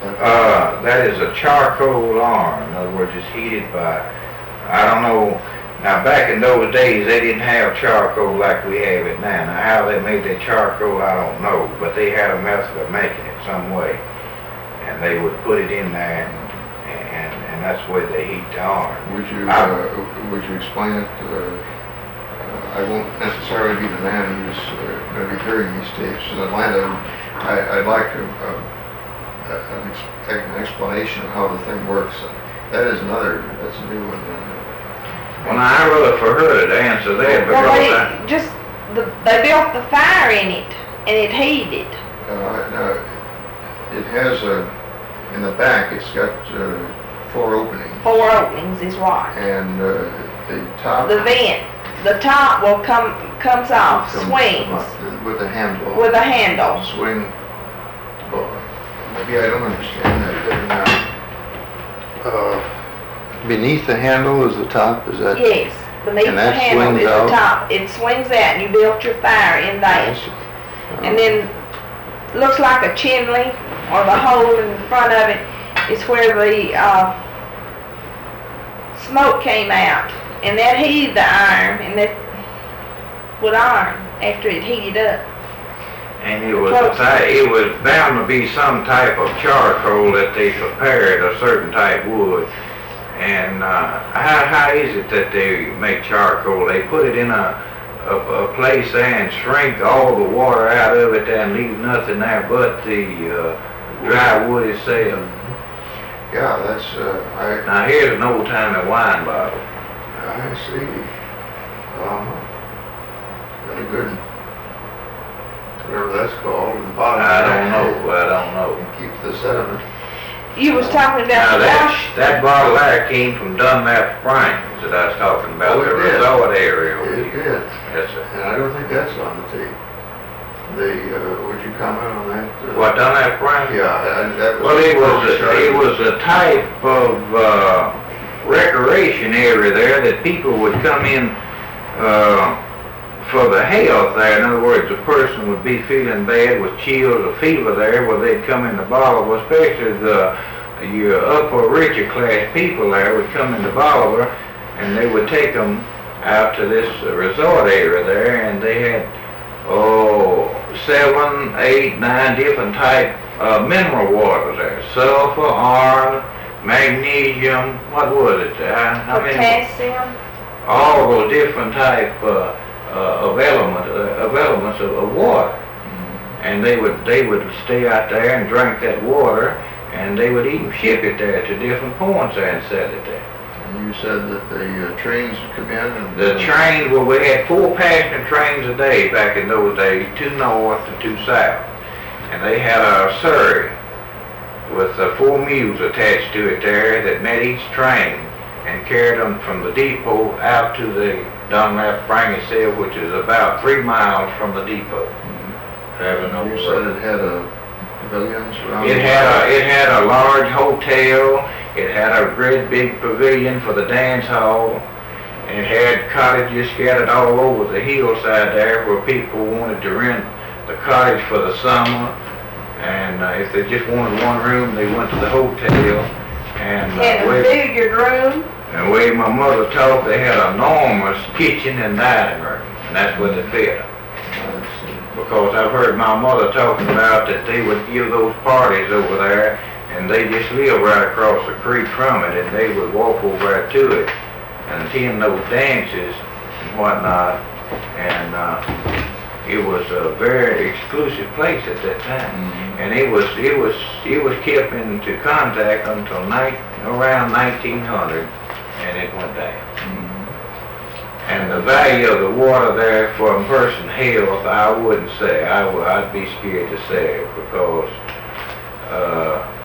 That is a charcoal arm. In other words, it's heated by, I don't know, now back in those days they didn't have charcoal like we have it now. Now how they made their charcoal I don't know, but they had a method of making it some way. And they would put it in there and that's the way they heat the arm. Would you explain it? I won't necessarily be the man who's going to be hearing these tapes in Atlanta. I'd like an explanation of how the thing works. That's a new one. Well, now, I rather for her to answer that because they built the fire in it and it heated. No, it has in the back it's got 4 openings. 4 openings is right. And the top. The vent. The top comes off, swings. With a handle. With a handle. Swing. Well, maybe I don't understand that. Beneath the handle is the top, is that? Yes, beneath the handle is the top. It swings out and you built your fire in there. And then looks like a chimney, or the hole in front of it is where the smoke came out. And that heated the iron, and that would iron after it heated up. And it was bound to be some type of charcoal that they prepared, a certain type wood. And how is it that they make charcoal? They put it in a place there and shrink all the water out of it and leave nothing there but the dry wood itself. Yeah, that's Now here's an old-timey wine bottle. I see. Very good. Whatever that's called. The bottom. I don't know. Keep the sediment. You was talking about the wash. That bottle there came from Dunlap Springs that I was talking about, the resort area over here. It did. Yes, sir. And I don't think that's on the tape. Would you comment on that? What, Dunlap Springs? Yeah, that was. Well, it was a type of recreation area there that people would come in for the health there. In other words, a person would be feeling bad with chills or fever there, well, they'd come in the Bolivar, especially your upper richer class people there would come in the Bolivar, and they would take them out to this resort area there, and they had 7, 8, 9 different type mineral waters there. Sulfur, iron, magnesium, what was it? Potassium. All those different type of elements of water. And they would stay out there and drink that water, and they would even ship it there to different points there and sell it there. And you said that the trains would come in and... The trains, well, we had 4 passenger trains a day back in those days, 2 north and 2 south. And they had a surrey with 4 mules attached to it there that met each train and carried them from the depot out to the Dunlap Springs itself, which is about 3 miles from the depot. You said it had pavilions around it had a large hotel. It had a great big pavilion for the dance hall. And it had cottages scattered all over the hillside there where people wanted to rent the cottage for the summer. And if they just wanted one room, they went to the hotel. And had a big room. And the way my mother talked, they had an enormous kitchen and dining room. And that's where they fed. Because I've heard my mother talking about that they would give those parties over there, and they just lived right across the creek from it, and they would walk over there to it and attend those dances and whatnot. And it was a very exclusive place at that time. And it was kept into contact until around 1900, and it went down. And the value of the water there for a person's health, I wouldn't say. I'd be scared to say it because